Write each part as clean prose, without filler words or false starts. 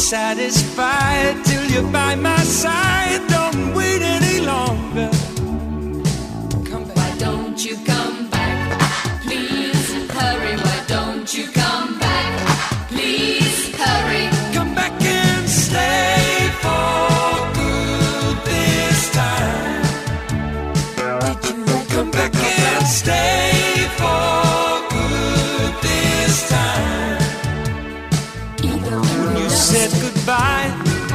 satisfied till you're by my side. Don't wait any longer. Come back. Why don't you come back? Please hurry. Why don't you come back? Please hurry. Come back and stay for good this time. Did you come back and stay for good this time? When you said goodbye,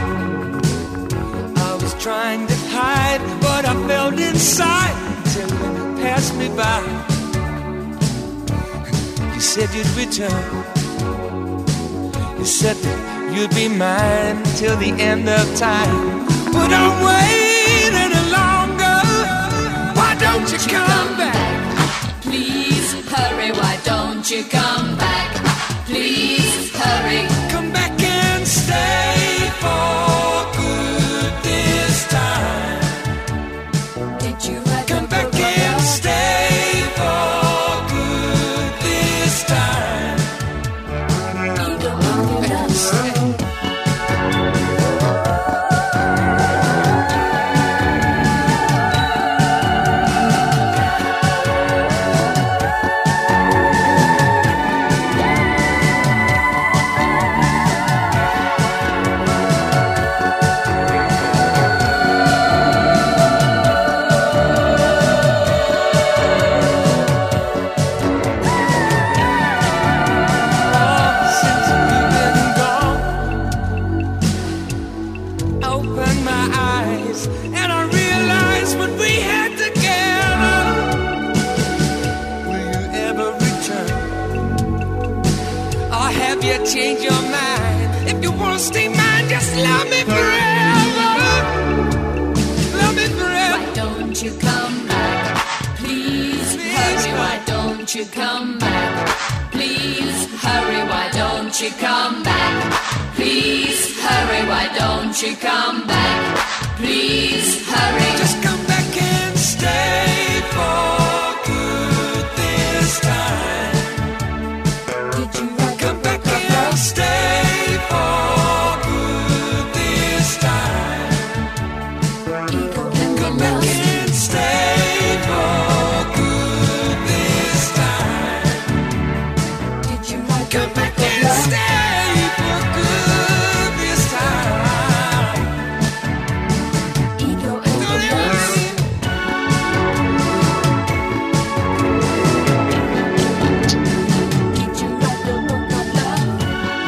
I was trying to hide what I felt inside until you passed me by. You said you'd return. You said that you'd be mine till the end of time. But don't wait any longer. Why don't you come back? Please hurry. Why don't you come back? Please hurry. Come back and stay for good this time. Did you come back and stay for good this time? Change your mind. If you want to stay mine, just love me forever. Love me forever. Why don't you come back? Please hurry. Why don't you come back? Please hurry. Why don't you come back? Please hurry. Why don't you come back? Please hurry. Just come back and stay for good this time. Stay for good this time. Come back and stay for good this time. Did you come back and stay for good this time? Ego and did you write the book of love?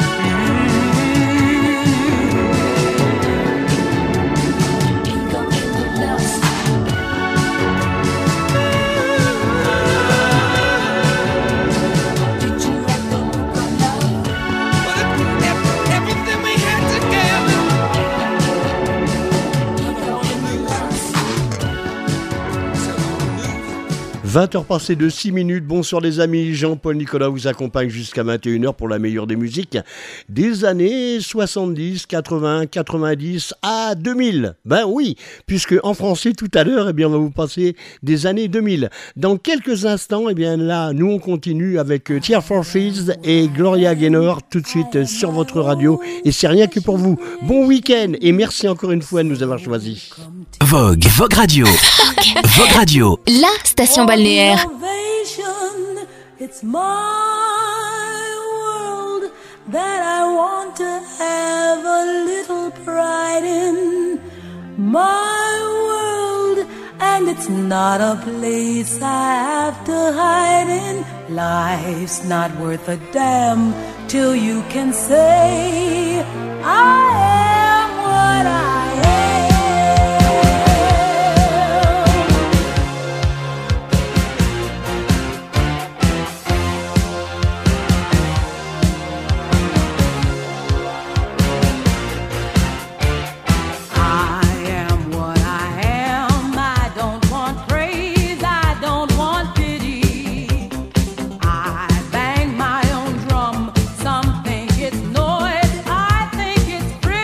20h passées de 6 minutes. Bonsoir les amis, Jean-Paul Nicolas vous accompagne jusqu'à 21h pour la meilleure des musiques des années 70, 80, 90 à 2000. Ben oui, puisque en français tout à l'heure, eh bien, on va vous passer des années 2000. Dans quelques instants, eh bien là, nous on continue avec Tears for Fears et Gloria Gaynor tout de suite sur votre radio. Et c'est rien que pour vous. Bon week-end et merci encore une fois de nous avoir choisis. Vogue Radio. Vogue Radio. La station balnéaire. It's my world that I want to have a little pride in. My world, and it's not a place I have to hide in. Life's not worth a damn till you can say I am what I am. Free.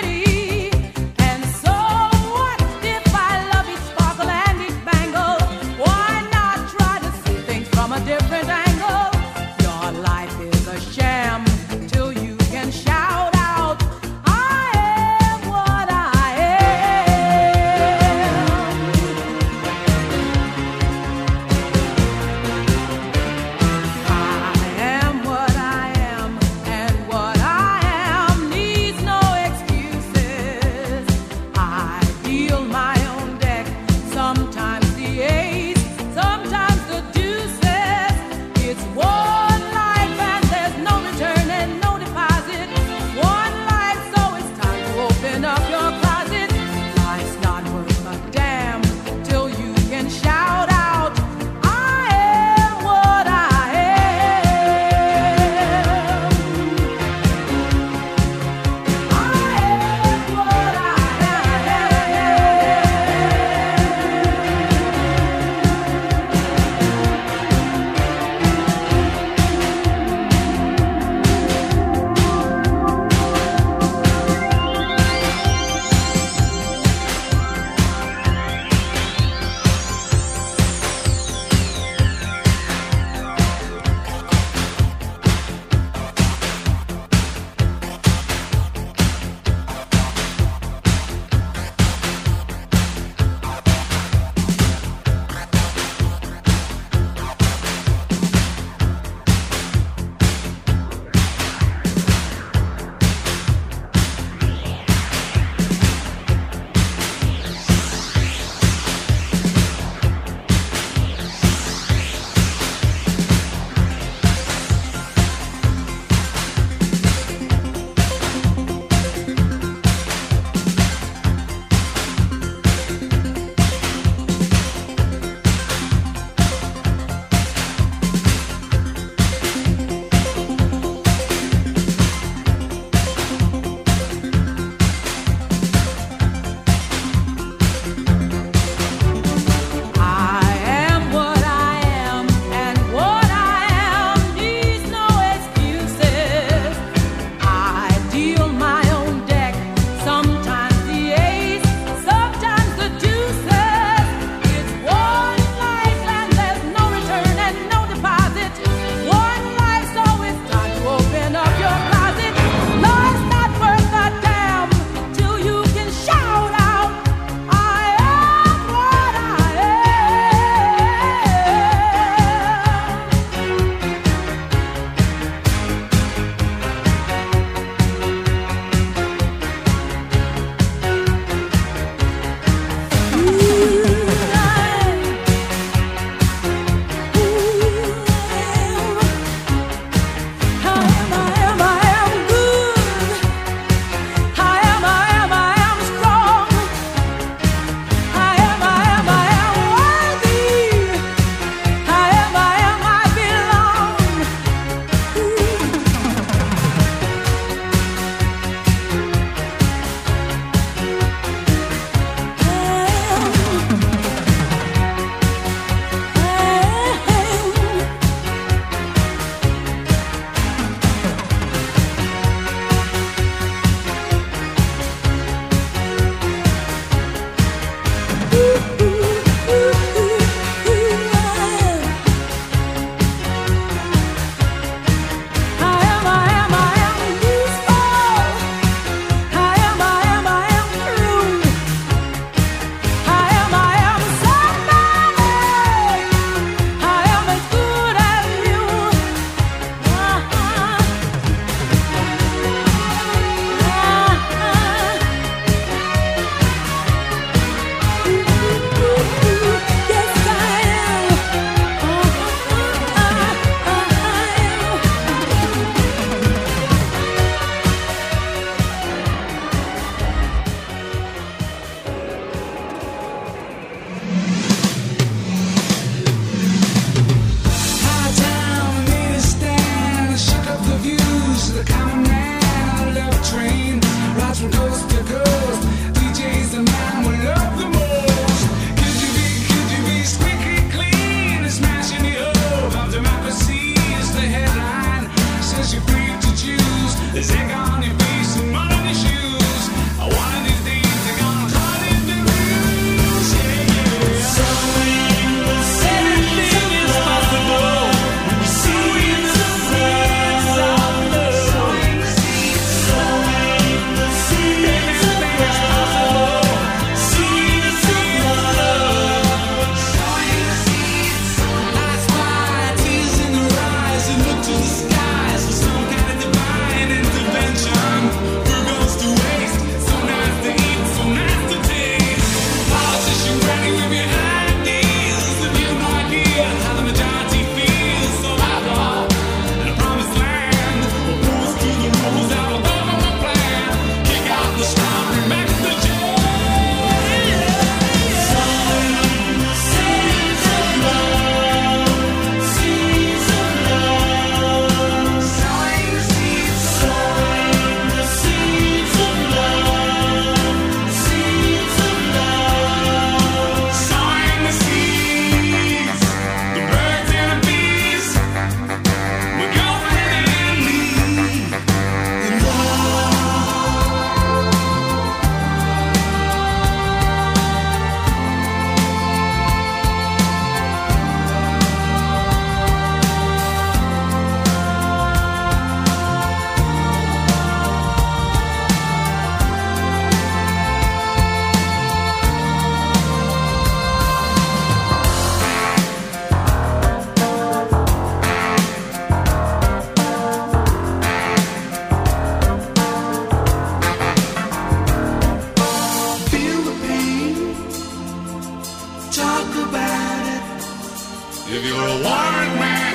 If you're a warrant man,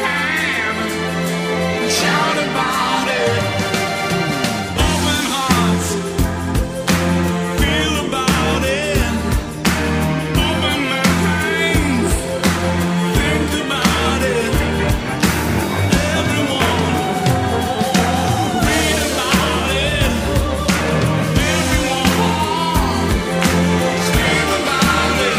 shout about it. Open hearts, feel about it. Open minds, think about it. Everyone, read about it. Everyone, scream about it.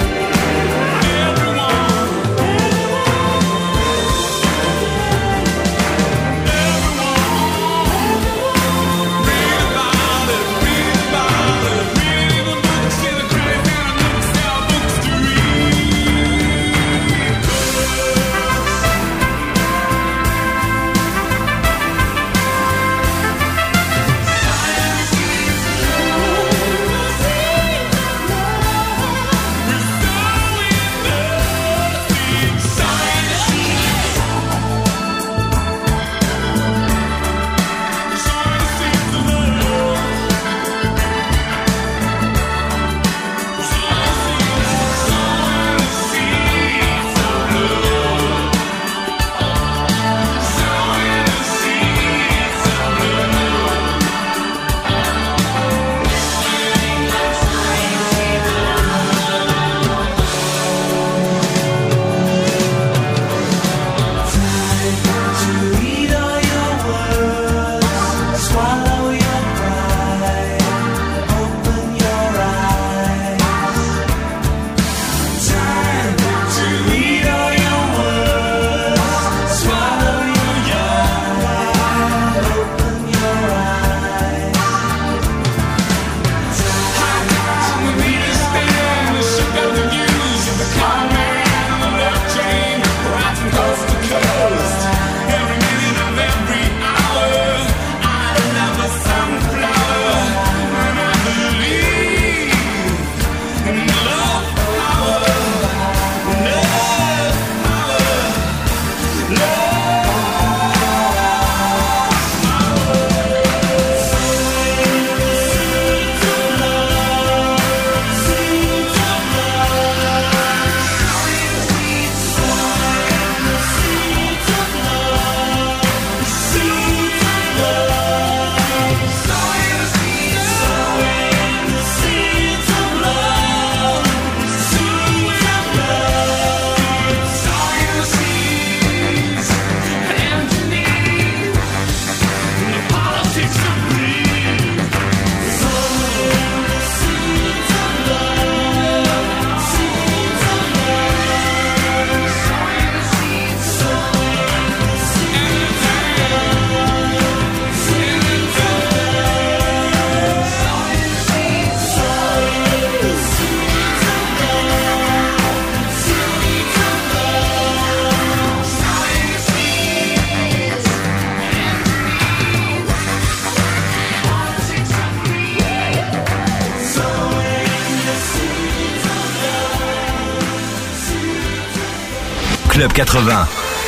Club 80.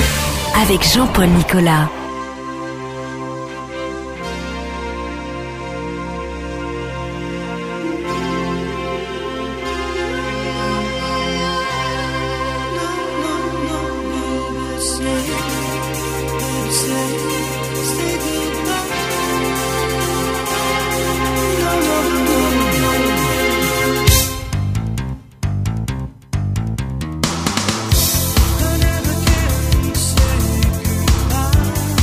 Avec Jean-Paul Nicolas. I never can say goodbye.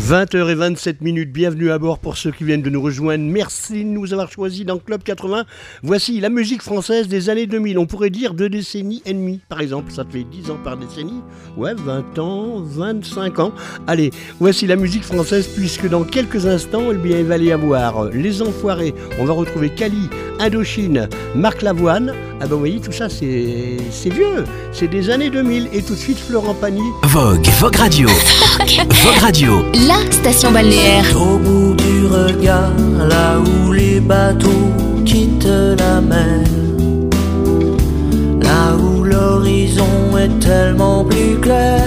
20h27, bienvenue à bord pour ceux qui viennent de nous rejoindre. Merci de nous avoir choisis dans Club 80. Voici la musique française des années 2000. On pourrait dire 2 décennies et demie, par exemple. Ça fait 10 ans par décennie. Ouais, 20 ans, 25 ans. Allez, voici la musique française puisque dans quelques instants, eh bien, il va y avoir Les Enfoirés. On va retrouver Kali, Indochine, Marc Lavoine. Ah ben vous voyez, tout ça, c'est vieux. C'est des années 2000. Et tout de suite, Florent Pagny. Vogue Radio. Vogue Radio. La station balnéaire. Au bout du regard, là où les bateaux quittent la mer, là où l'horizon est tellement plus clair,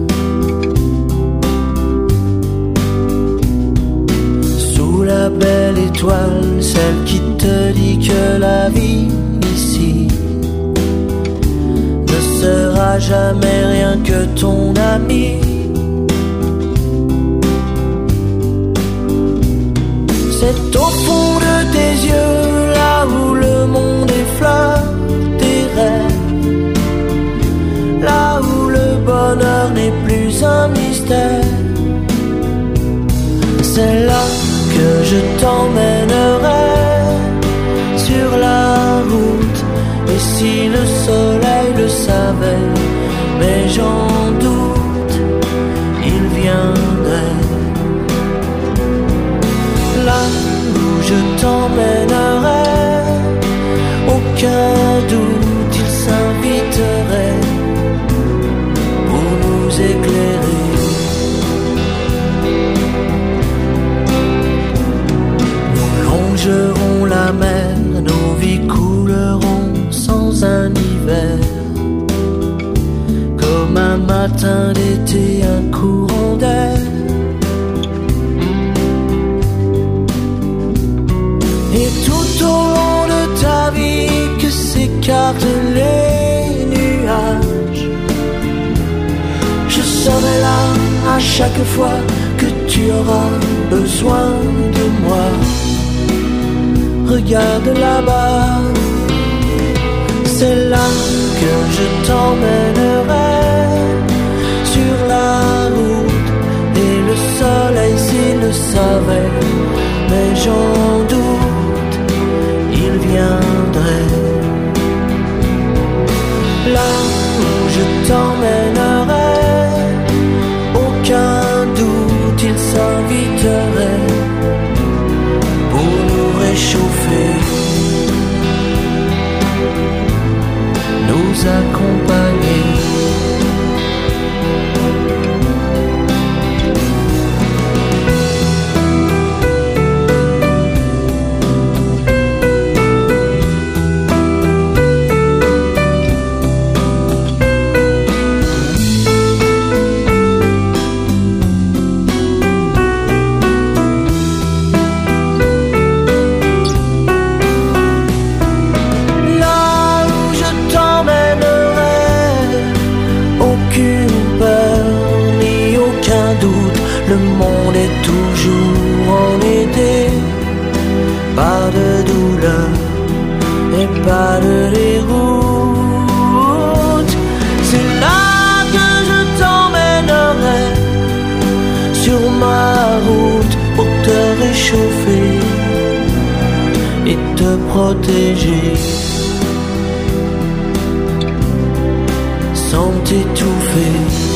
sous la belle étoile, celle qui te dit que la vie ici ne sera jamais rien que ton ami. C'est au fond de tes yeux, là où le monde effleure tes rêves, là où le bonheur n'est plus un mystère. C'est là que je t'emmènerai sur la route. Et si le soleil le savait, mais j'en doute, il viendrait. Là où je t'emmènerai, aucun doute, il s'inviterait pour nous éclairer. Nous longerons la mer, nos vies couleront sans un hiver, comme un matin d'été, un courant d'air. Et tout au long de ta vie que s'écartent les nuages, je serai là à chaque fois que tu auras besoin de moi. Regarde là-bas, c'est là que je t'emmènerai sur la route. Et le soleil s'il le savait, mais j'en doute, il viendrait. Là où je t'emmènerai, aucun doute, il s'inviterait pour nous réchauffer, nous accompagner. Le monde est toujours en été, pas de douleur et pas de déroute. C'est là que je t'emmènerai sur ma route pour te réchauffer et te protéger sans t'étouffer.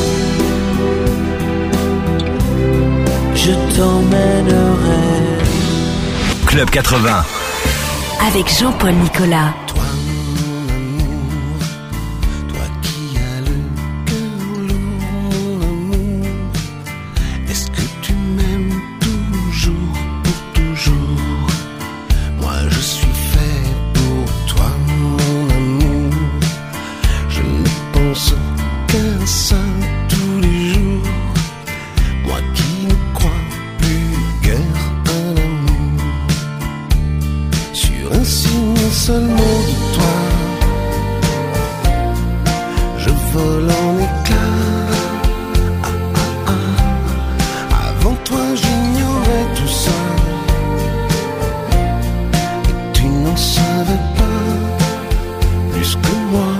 Je t'emmènerai. Club 80. Avec Jean-Paul Nicolas. Toi, mon amour, toi qui as le cœur lourd, mon amour, est-ce que tu m'aimes toujours, pour toujours? Moi je suis fait pour toi, mon amour. Je ne pense qu'à ça tous les jours. Moi qui ne crois plus guère à l'amour. Sur un signe, un seul mot de toi, je vole en éclats. Avant toi j'ignorais tout ça, et tu n'en savais pas plus que moi.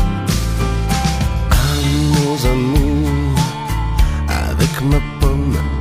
Amours, amours, avec ma pomme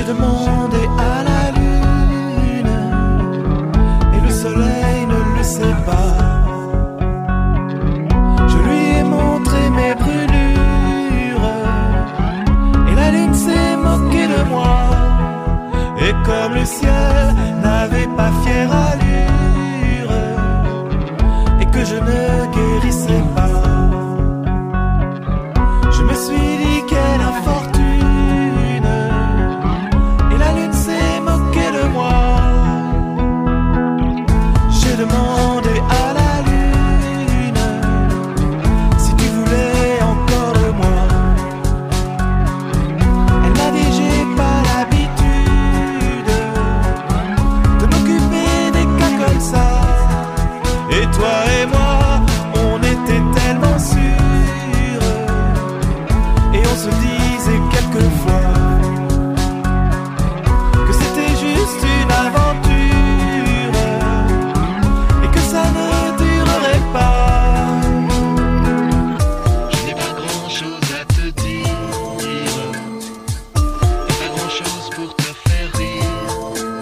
demandé à la lune et le soleil ne le sait pas. Je lui ai montré mes brûlures et la lune s'est moquée de moi. Et comme le ciel n'avait pas fière allure et que je ne guérissais pas, je me suis dit quelle infortune, et la lune s'est moquée de moi. J'ai demandé à la lune si tu voulais encore de moi. Elle m'a dit j'ai pas l'habitude de m'occuper des cas comme ça. Et toi et moi, on était tellement sûrs, et on se disait quelquefois que c'était juste une aventure et que ça ne durerait pas. Je n'ai pas grand chose à te dire, et pas grand chose pour te faire rire,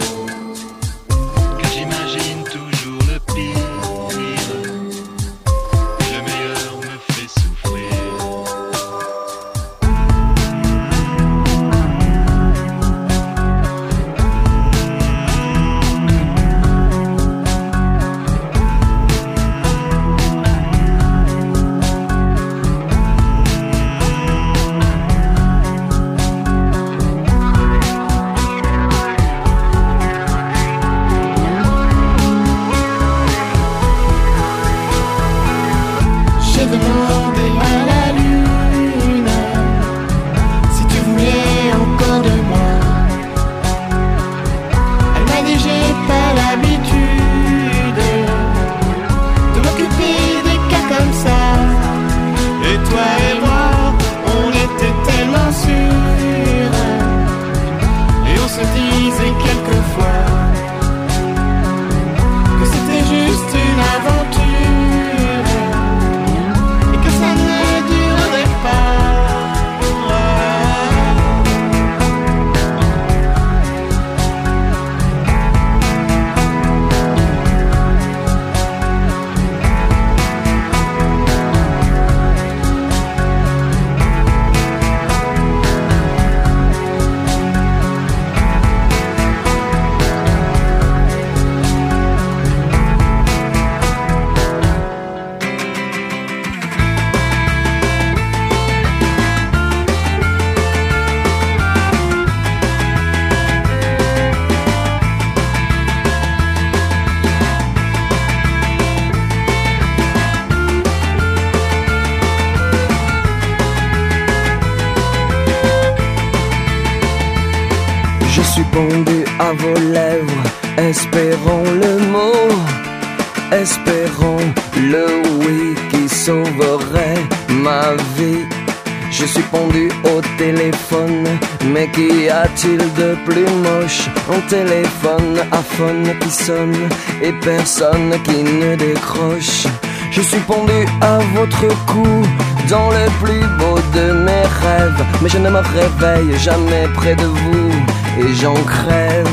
car j'imagine toujours le pire, et le meilleur me fait souffrir. J'ai demandé à la lune si tu voulais encore de moi. Elle m'a dit j'ai pas l'habitude de m'occuper des cas comme ça. Et toi et moi, on était tellement sûrs, et on se disait quelquefois que c'était juste une aventure et que ça ne durerait pas. Je suis pendu à vos lèvres, espérons le mot, espérons le oui qui sauverait ma vie. Je suis pendu au téléphone, mais qu'y a-t-il de plus moche? Un téléphone à phone qui sonne et personne qui ne décroche. Je suis pendu à votre cou, dans le plus beau de mes rêves, mais je ne me réveille jamais près de vous et j'en crève.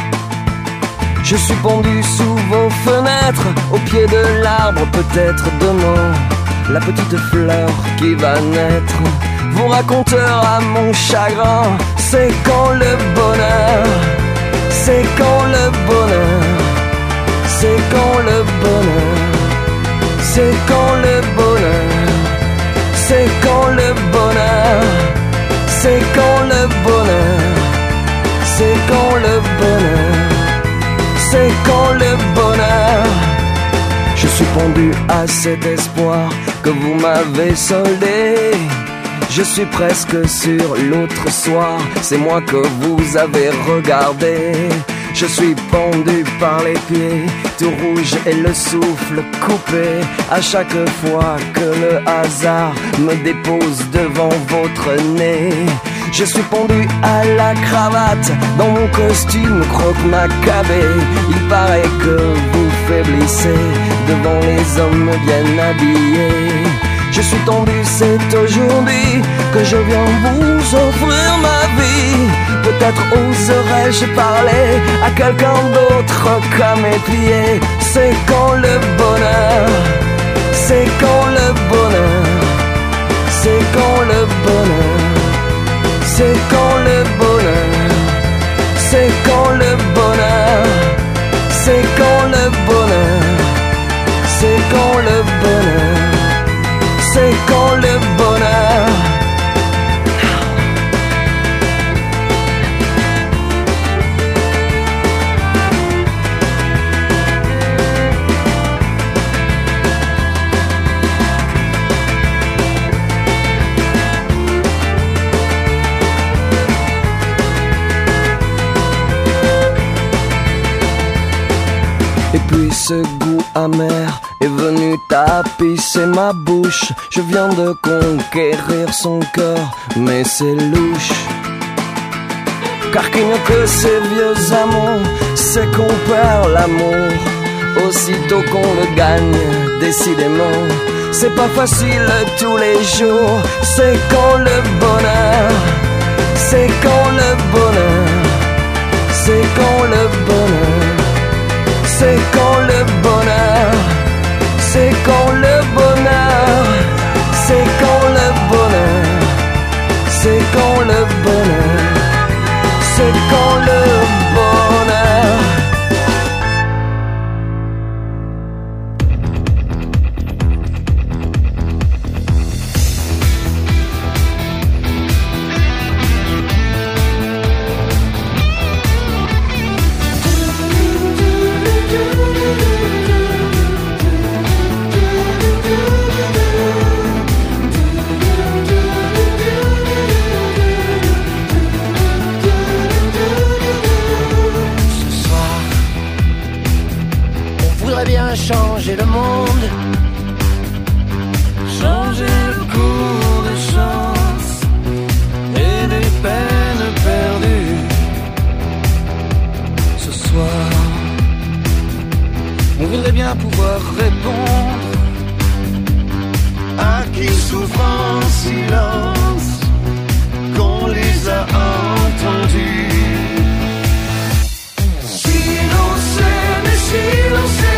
Je suis pendu sous vos fenêtres, au pied de l'arbre peut-être demain, la petite fleur qui va naître vous racontera mon chagrin. C'est quand le bonheur, c'est quand le bonheur, c'est quand le bonheur, c'est quand le bonheur, c'est quand le bonheur, c'est quand le bonheur, c'est quand le bonheur, c'est quand le bonheur. Je suis pendu à cet espoir que vous m'avez soldé. Je suis presque sur l'autre soir, c'est moi que vous avez regardé. Je suis pendu par les pieds, tout rouge et le souffle coupé, à chaque fois que le hasard me dépose devant votre nez. Je suis pendu à la cravate, dans mon costume croque-macabé. Il paraît que vous faiblissez devant les hommes bien habillés. Je suis tendu, c'est aujourd'hui que je viens vous offrir ma vie. Peut-être Peut-être oserais-je parler à quelqu'un d'autre qu'à mes pieds. C'est quand le bonheur, c'est quand le bonheur, c'est quand le bonheur, c'est quand le bonheur, c'est quand le bonheur, c'est quand le bonheur, c'est quand le bonheur, c'est quand le bonheur. Et puis ce goût amer est venu tapisser ma bouche. Je viens de conquérir son cœur, mais c'est louche. Car qu'il n'y a que ces vieux amours, c'est qu'on perd l'amour aussitôt qu'on le gagne, décidément. C'est pas facile tous les jours, c'est quand le bonheur, c'est quand le bonheur, c'est quand le bonheur, c'est quand le bonheur, c'est quand le bonheur, c'est quand le bonheur, c'est quand le bonheur, c'est quand le bonheur. Changer le monde, changer le cours des chances et des peines perdues. Ce soir, on voudrait bien pouvoir répondre à qui souffre en silence, qu'on les a entendus. Si l'on s'aimait, si l'on s'aimait,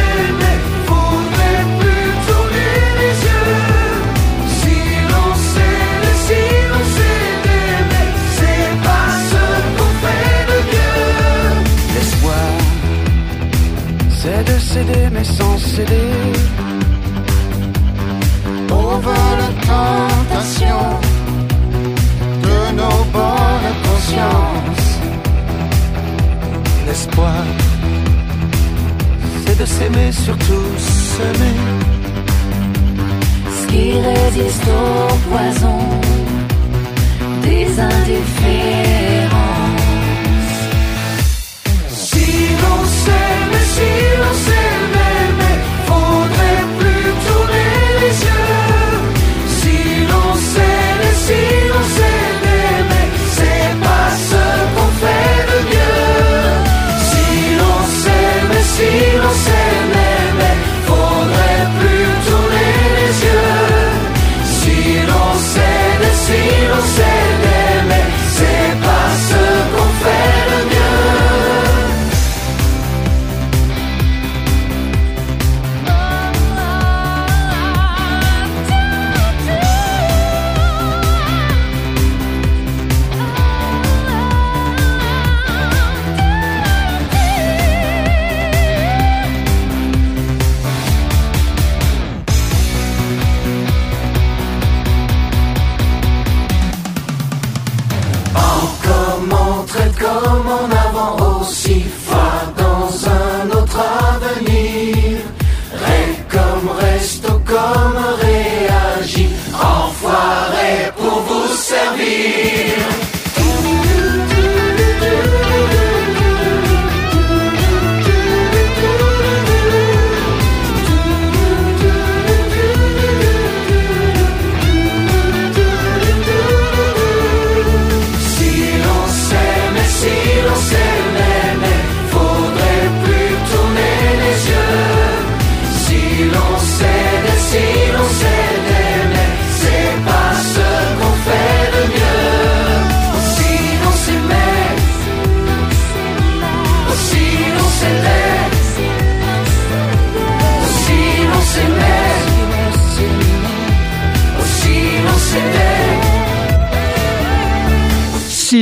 c'est de céder mais sans céder aux vols tentations de nos bonnes consciences. L'espoir, c'est de s'aimer, surtout s'aimer. Ce qui résiste au poison des indifférences. Si l'on s'aime, si l'on s'aimait, mais faudrait plus tourner les yeux. Si l'on s'aime, si l'on s'aimait, mais c'est pas ce qu'on fait de mieux. Si l'on s'aime, si l'on s'aimait, mais faudrait plus tourner les yeux. Si l'on s'aime, si l'on s'aimait, mais c'est pas ce qu'on fait de mieux. Comme en avant aussi phare dans un autre avenir. Ré comme resto comme réagit. Enfoiré pour vous servir. Si l'on s'aide, mais c'est pas ce qu'on fait de mieux.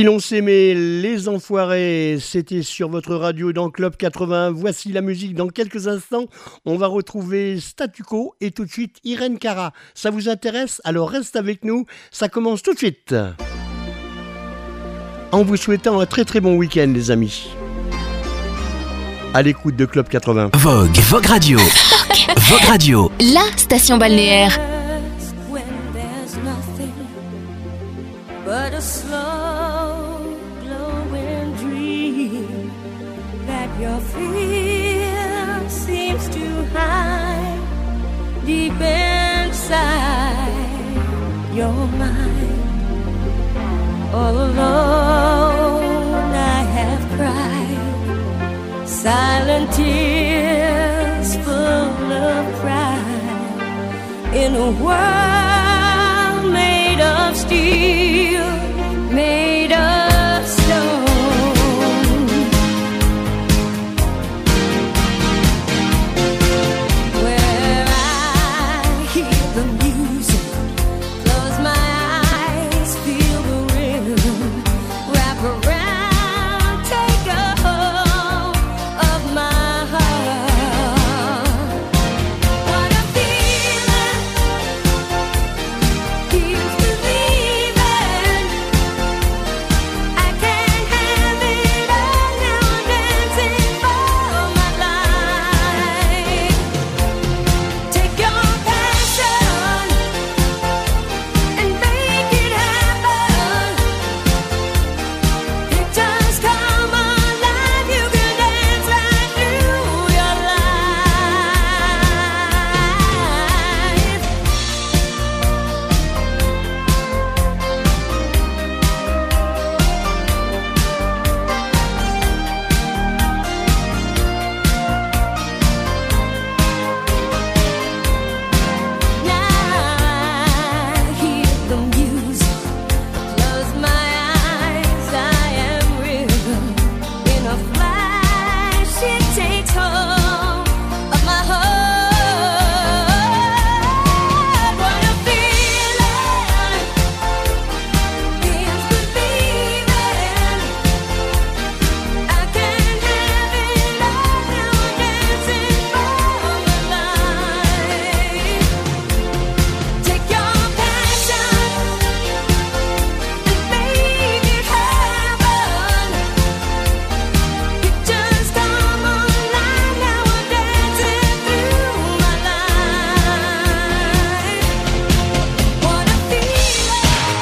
l'on s'aimait, les enfoirés, c'était sur votre radio dans Club 80. Voici la musique dans quelques instants. On va retrouver Statu Quo et tout de suite Irène Cara. Ça vous intéresse? Alors reste avec nous, ça commence tout de suite. En vous souhaitant un très très bon week-end les amis. À l'écoute de Club 80. Vogue Radio. Vogue Radio. La station balnéaire. But a slow glowing dream that your fear seems to hide deep inside your mind. All alone I have cried silent tears full of pride in a world made of steel, made of stone. Where I hear the music, close my eyes, feel the rhythm, wrap around, take a hold of my heart. What a feeling, here's believing. I can't have it all now, I'm dancing for my life. Take your passion and make it happen. It just come alive, you can dance right through your life. Now I hear the music, close my eyes, I am rhythm. In a flash, it takes hold of my heart. What a feeling, it's believing. I can't have it all now, I'm dancing for my life. Take your passion and make it happen. It just come alive now, I'm dancing through my life. What a feeling.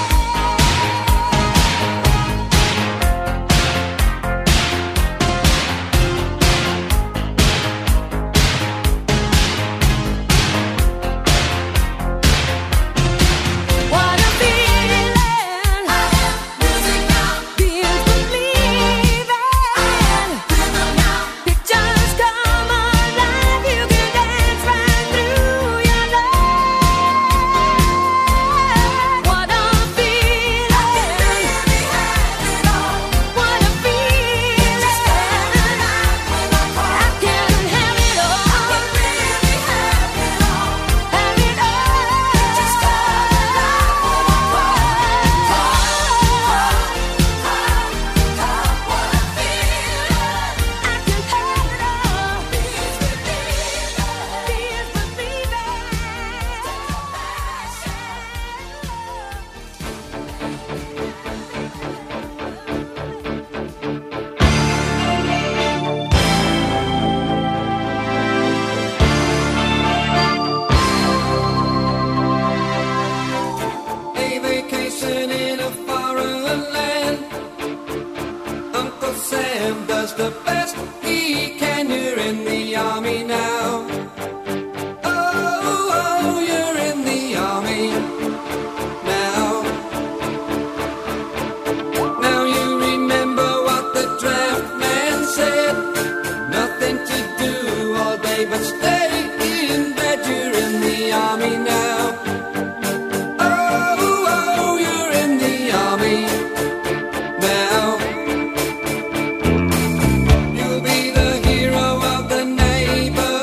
What a feeling. I have music now. Feels believing. Rhythm now. It just come alive. You can dance right through your life. What a feeling. I can really have it all. What a feeling. Just come alive with my heart. I can have it all. I can really have it all. Have it all. Just come alive with my heart. What a feeling. I can have it all. Feels A vacation in a foreign land. Uncle Sam does the best he can. You're in the army now. Oh, you're in the army now. Now you remember what the draft man said. Nothing to do all day but stay in bed. You're in the army now. Oh, you're in the army now. You'll be the hero of the neighborhood.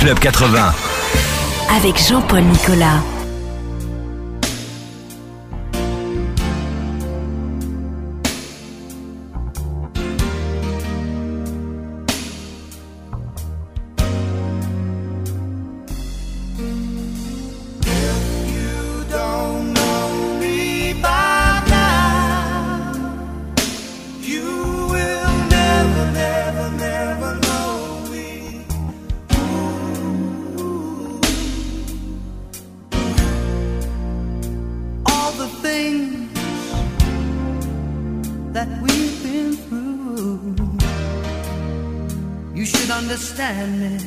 Club 80. Avec Jean-Paul Nicolas. Understand me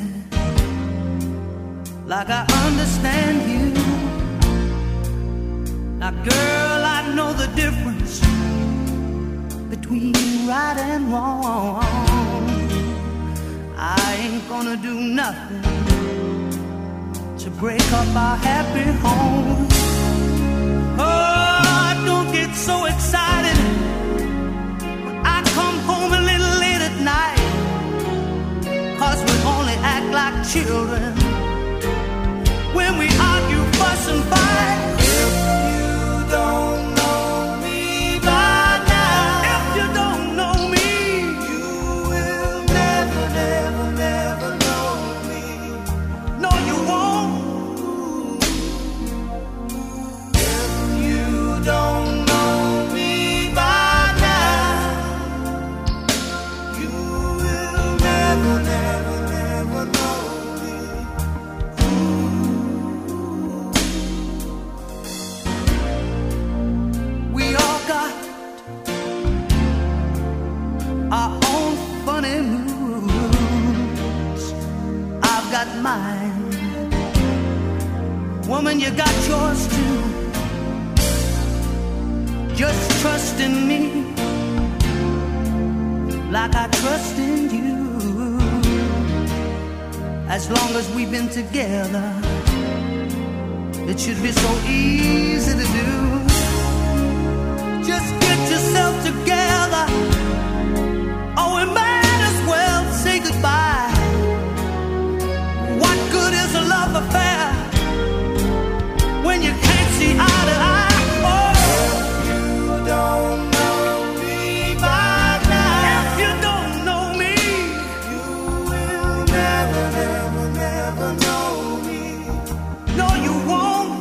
like I understand you. Now, girl, I know the difference between right and wrong. I ain't gonna do nothing to break up our happy home. Oh, don't get so excited when I come home a little late at night. 'Cause we only act like children when we argue, fuss and fight. If you don't know me by now, if you don't know me, you will never, never, never know me. No, you won't. If you don't know me by now, you will never, never. Mine. Woman, you got yours too. Just trust in me like I trust in you. As long as we've been together, it should be so easy to do. Just get yourself together, or we might as well say goodbye. What good is a love affair when you can't see eye to eye? Oh, if you don't know me by now, if you don't know me, you will never, never, never know me. No, you won't.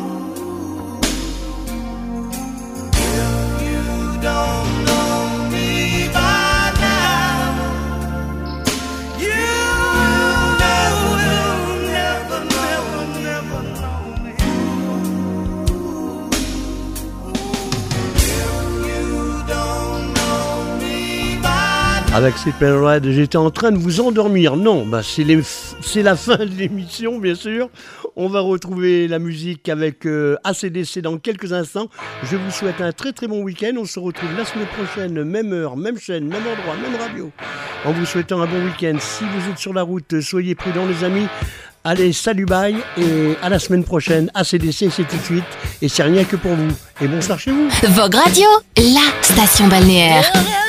If you don't know me by now, you Avec Sleeping Red, j'étais en train de vous endormir. Non, c'est la fin de l'émission, bien sûr. On va retrouver la musique avec AC/DC dans quelques instants. Je vous souhaite un très très bon week-end. On se retrouve la semaine prochaine, même heure, même chaîne, même endroit, même radio. En vous souhaitant un bon week-end. Si vous êtes sur la route, soyez prudents les amis. Allez, salut, bye, et à la semaine prochaine. AC/DC, c'est tout de suite, et c'est rien que pour vous. Et bonsoir chez vous. Vogue Radio, la station balnéaire.